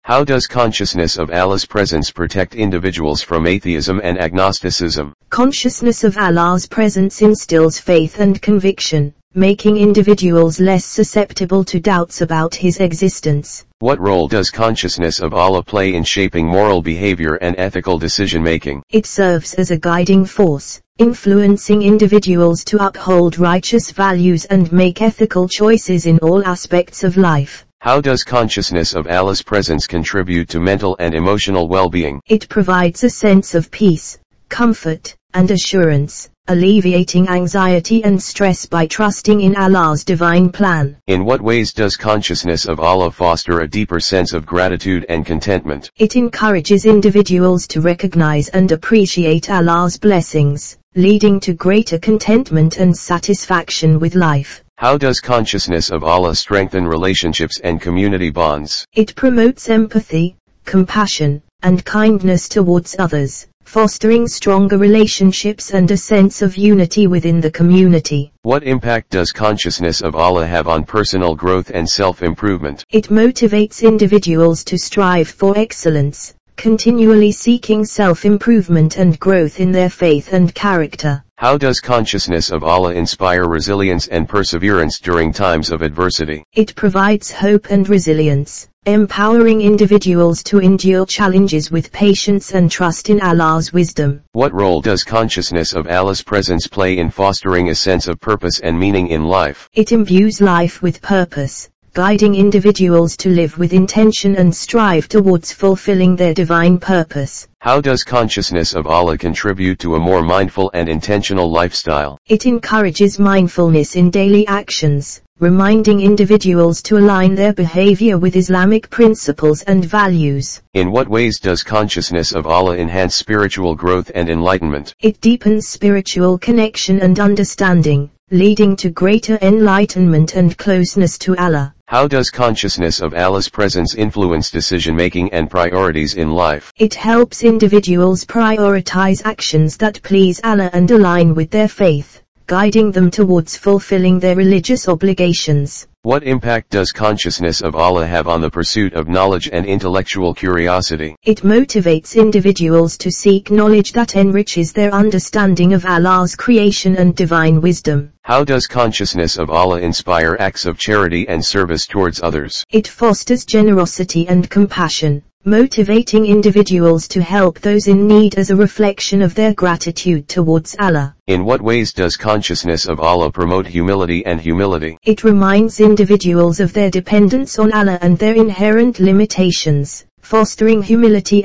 How does consciousness of Allah's presence protect individuals from atheism and agnosticism? Consciousness of Allah's presence instills faith and conviction, making individuals less susceptible to doubts about His existence. What role does consciousness of Allah play in shaping moral behavior and ethical decision-making? It serves as a guiding force, influencing individuals to uphold righteous values and make ethical choices in all aspects of life. How does consciousness of Allah's presence contribute to mental and emotional well-being? It provides a sense of peace, comfort, and assurance, alleviating anxiety and stress by trusting in Allah's divine plan. In what ways does consciousness of Allah foster a deeper sense of gratitude and contentment? It encourages individuals to recognize and appreciate Allah's blessings, leading to greater contentment and satisfaction with life. How does consciousness of Allah strengthen relationships and community bonds? It promotes empathy, compassion, and kindness towards others, fostering stronger relationships and a sense of unity within the community. What impact does consciousness of Allah have on personal growth and self-improvement? It motivates individuals to strive for excellence, continually seeking self-improvement and growth in their faith and character. How does consciousness of Allah inspire resilience and perseverance during times of adversity? It provides hope and resilience, empowering individuals to endure challenges with patience and trust in Allah's wisdom. What role does consciousness of Allah's presence play in fostering a sense of purpose and meaning in life? It imbues life with purpose, guiding individuals to live with intention and strive towards fulfilling their divine purpose. How does consciousness of Allah contribute to a more mindful and intentional lifestyle? It encourages mindfulness in daily actions, reminding individuals to align their behavior with Islamic principles and values. In what ways does consciousness of Allah enhance spiritual growth and enlightenment? It deepens spiritual connection and understanding, leading to greater enlightenment and closeness to Allah. How does consciousness of Allah's presence influence decision-making and priorities in life? It helps individuals prioritize actions that please Allah and align with their faith, guiding them towards fulfilling their religious obligations. What impact does consciousness of Allah have on the pursuit of knowledge and intellectual curiosity? It motivates individuals to seek knowledge that enriches their understanding of Allah's creation and divine wisdom. How does consciousness of Allah inspire acts of charity and service towards others? It fosters generosity and compassion, motivating individuals to help those in need as a reflection of their gratitude towards Allah. In what ways does consciousness of Allah promote humility and humility? It reminds individuals of their dependence on Allah and their inherent limitations, fostering humility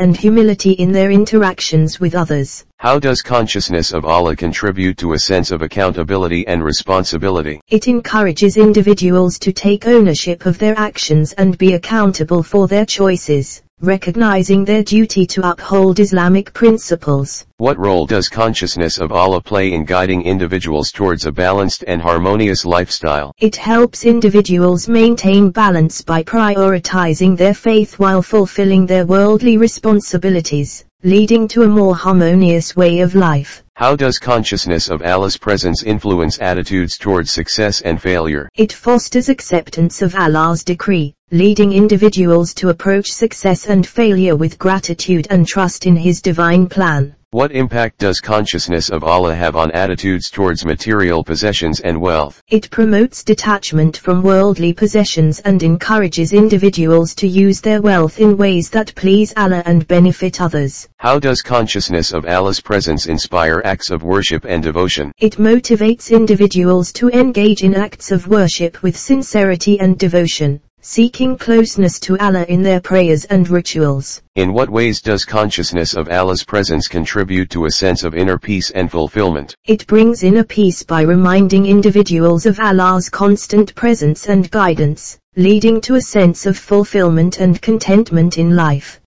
in their interactions with others. How does consciousness of Allah contribute to a sense of accountability and responsibility? It encourages individuals to take ownership of their actions and be accountable for their choices, recognizing their duty to uphold Islamic principles. What role does consciousness of Allah play in guiding individuals towards a balanced and harmonious lifestyle? It helps individuals maintain balance by prioritizing their faith while fulfilling their worldly responsibilities, leading to a more harmonious way of life. How does consciousness of Allah's presence influence attitudes towards success and failure? It fosters acceptance of Allah's decree, leading individuals to approach success and failure with gratitude and trust in His divine plan. What impact does consciousness of Allah have on attitudes towards material possessions and wealth? It promotes detachment from worldly possessions and encourages individuals to use their wealth in ways that please Allah and benefit others. How does consciousness of Allah's presence inspire acts of worship and devotion? It motivates individuals to engage in acts of worship with sincerity and devotion, seeking closeness to Allah in their prayers and rituals. In what ways does consciousness of Allah's presence contribute to a sense of inner peace and fulfillment? It brings inner peace by reminding individuals of Allah's constant presence and guidance, leading to a sense of fulfillment and contentment in life.